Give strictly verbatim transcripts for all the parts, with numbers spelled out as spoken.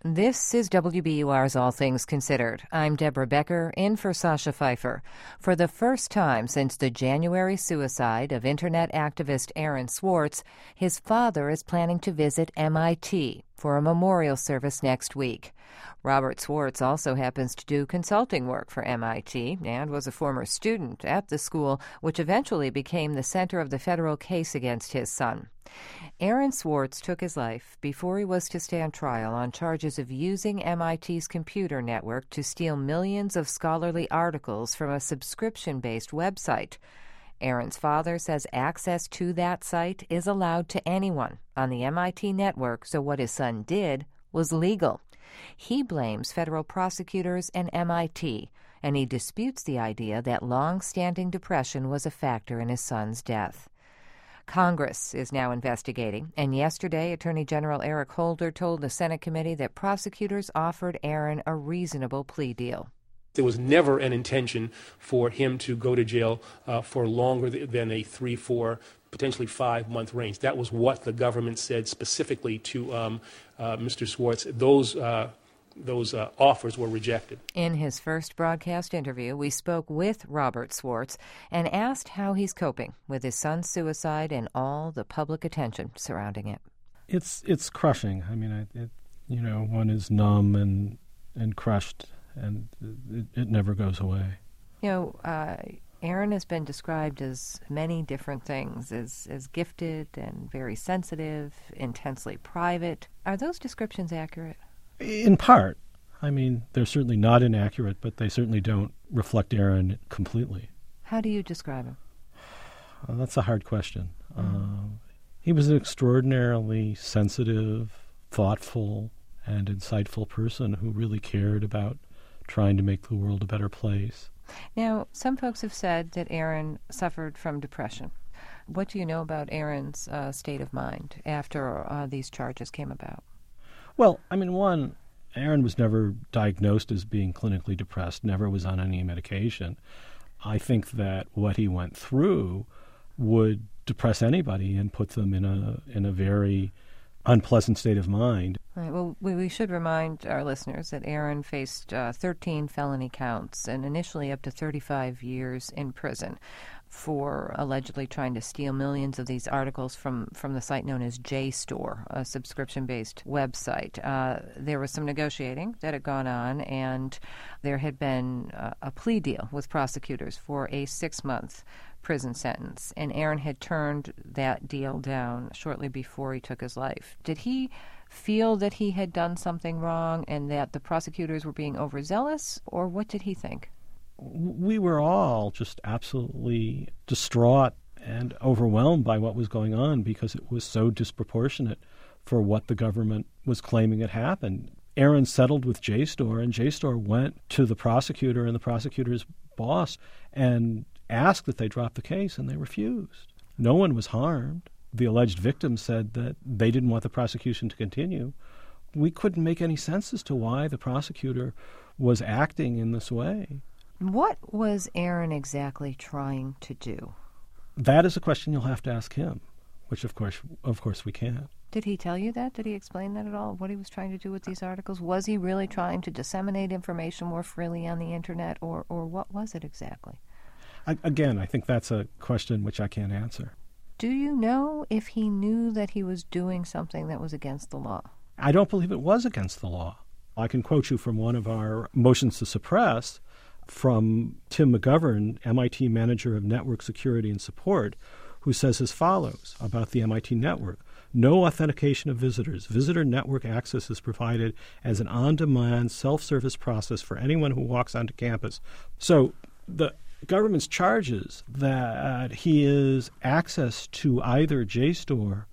This is W B U R's All Things Considered. I'm Deborah Becker, in for Sasha Pfeiffer. For the first time since the January suicide of Internet activist Aaron Swartz, his father is planning to visit M I T for a memorial service next week. Robert Swartz also happens to do consulting work for M I T and was a former student at the school, which eventually became the center of the federal case against his son. Aaron Swartz took his life before he was to stand trial on charges of using M I T's computer network to steal millions of scholarly articles from a subscription-based website. Aaron's father says access to that site is allowed to anyone on the M I T network, so what his son did was legal. He blames federal prosecutors and M I T, and he disputes the idea that long-standing depression was a factor in his son's death. Congress is now investigating, and yesterday Attorney General Eric Holder told the Senate committee that prosecutors offered Aaron a reasonable plea deal. There was never an intention for him to go to jail uh, for longer than a three, four, potentially five-month range. That was what the government said specifically to um, uh, Mister Swartz. Those uh, those uh, offers were rejected. In his first broadcast interview, we spoke with Robert Swartz and asked how he's coping with his son's suicide and all the public attention surrounding it. It's it's crushing. I mean, it, it, you know, one is numb and and crushed, and it, it never goes away. You know, uh, Aaron has been described as many different things, as, as gifted and very sensitive, intensely private. Are those descriptions accurate? In part. I mean, they're certainly not inaccurate, but they certainly don't reflect Aaron completely. How do you describe him? Uh, that's a hard question. Mm. Uh, he was an extraordinarily sensitive, thoughtful, and insightful person who really cared about trying to make the world a better place. Now, some folks have said that Aaron suffered from depression. What do you know about Aaron's uh, state of mind after uh, these charges came about? Well, I mean, one, Aaron was never diagnosed as being clinically depressed, never was on any medication. I think that what he went through would depress anybody and put them in a in a very unpleasant state of mind. All right, well, we, we should remind our listeners that Aaron faced uh, thirteen felony counts and initially up to thirty-five years in prison for allegedly trying to steal millions of these articles from, from the site known as JSTOR, a subscription-based website. Uh, there was some negotiating that had gone on, and there had been uh, a plea deal with prosecutors for a six-month prison sentence, and Aaron had turned that deal down shortly before he took his life. Did he feel that he had done something wrong and that the prosecutors were being overzealous, or what did he think? We were all just absolutely distraught and overwhelmed by what was going on because it was so disproportionate for what the government was claiming had happened. Aaron settled with JSTOR, and JSTOR went to the prosecutor and the prosecutor's boss and asked that they drop the case, and they refused. No one was harmed. The alleged victim said that they didn't want the prosecution to continue. We couldn't make any sense as to why the prosecutor was acting in this way. What was Aaron exactly trying to do? That is a question you'll have to ask him, which of course of course we can't. Did he tell you that? Did he explain that at all, what he was trying to do with these articles? Was he really trying to disseminate information more freely on the Internet, or, or what was it exactly? I, again, I think that's a question which I can't answer. Do you know if he knew that he was doing something that was against the law? I don't believe it was against the law. I can quote you from one of our motions to suppress from Tim McGovern, M I T Manager of Network Security and Support, who says as follows about the M I T network. No authentication of visitors. Visitor network access is provided as an on-demand self-service process for anyone who walks onto campus. So the government's charges that he is access to either JSTOR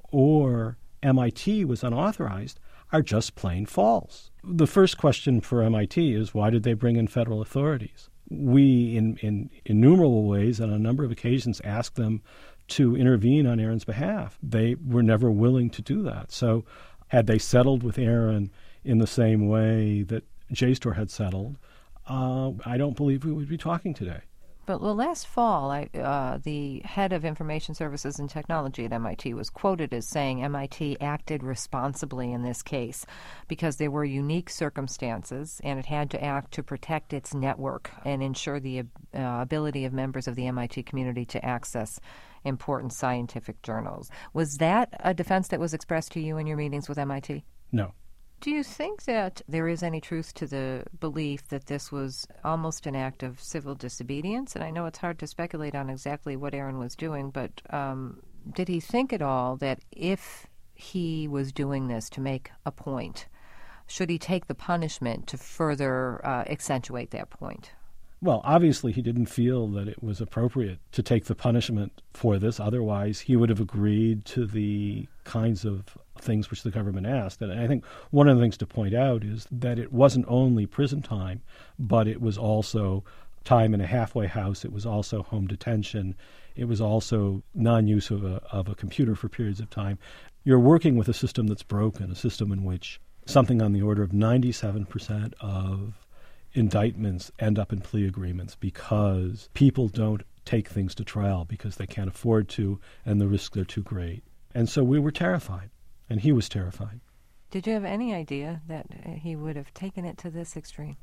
or M I T was unauthorized are just plain false. The first question for M I T is, why did they bring in federal authorities? We, in, in innumerable ways, on a number of occasions, asked them to intervene on Aaron's behalf. They were never willing to do that. So had they settled with Aaron in the same way that JSTOR had settled, uh, I don't believe we would be talking today. But well, last fall, I, uh, the head of Information Services and Technology at M I T was quoted as saying M I T acted responsibly in this case because there were unique circumstances and it had to act to protect its network and ensure the uh, ability of members of the M I T community to access important scientific journals. Was that a defense that was expressed to you in your meetings with M I T? No. Do you think that there is any truth to the belief that this was almost an act of civil disobedience? And I know it's hard to speculate on exactly what Aaron was doing, but um, did he think at all that if he was doing this to make a point, should he take the punishment to further uh, accentuate that point? Well, obviously he didn't feel that it was appropriate to take the punishment for this. Otherwise, he would have agreed to the kinds of things which the government asked. And I think one of the things to point out is that it wasn't only prison time, but it was also time in a halfway house. It was also home detention. It was also non-use of a, of a computer for periods of time. You're working with a system that's broken, a system in which something on the order of ninety-seven percent of indictments end up in plea agreements because people don't take things to trial because they can't afford to and the risks are too great. And so we were terrified, and he was terrified. Did you have any idea that he would have taken it to this extreme?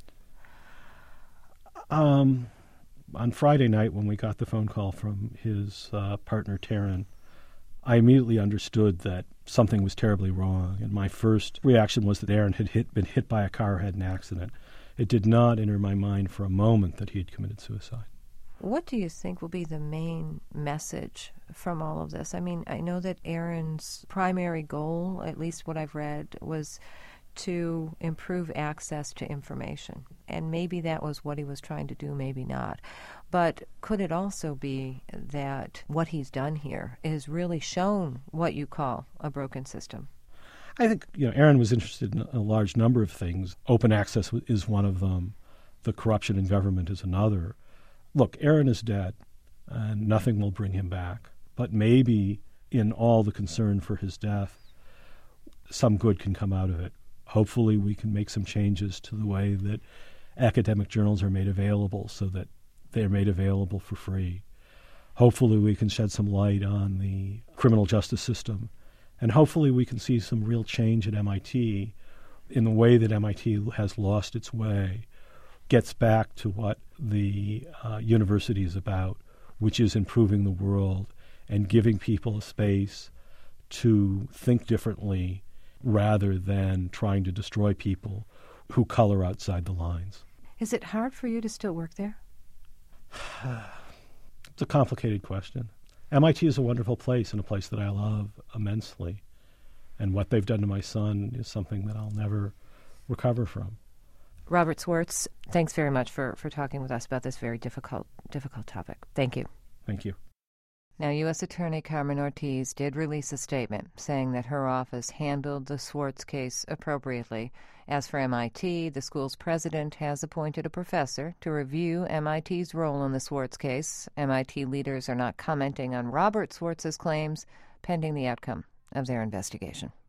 Um, on Friday night when we got the phone call from his uh, partner, Taryn, I immediately understood that something was terribly wrong. And my first reaction was that Aaron had hit, been hit by a car, had an accident. It did not enter my mind for a moment that he had committed suicide. What do you think will be the main message from all of this? I mean, I know that Aaron's primary goal, at least what I've read, was to improve access to information. And maybe that was what he was trying to do, maybe not. But could it also be that what he's done here is really shown what you call a broken system? I think, you know, Aaron was interested in a large number of things. Open access is one of them. The corruption in government is another. Look, Aaron is dead, and nothing will bring him back. But maybe in all the concern for his death, some good can come out of it. Hopefully we can make some changes to the way that academic journals are made available so that they're made available for free. Hopefully we can shed some light on the criminal justice system. And hopefully we can see some real change at M I T in the way that M I T has lost its way, gets back to what the uh, university is about, which is improving the world and giving people a space to think differently rather than trying to destroy people who color outside the lines. Is it hard for you to still work there? It's a complicated question. M I T is a wonderful place and a place that I love immensely. And what they've done to my son is something that I'll never recover from. Robert Swartz, thanks very much for, for talking with us about this very difficult, difficult topic. Thank you. Thank you. Now, U S Attorney Carmen Ortiz did release a statement saying that her office handled the Swartz case appropriately. As for M I T, the school's president has appointed a professor to review M I T's role in the Swartz case. M I T leaders are not commenting on Robert Swartz's claims pending the outcome of their investigation.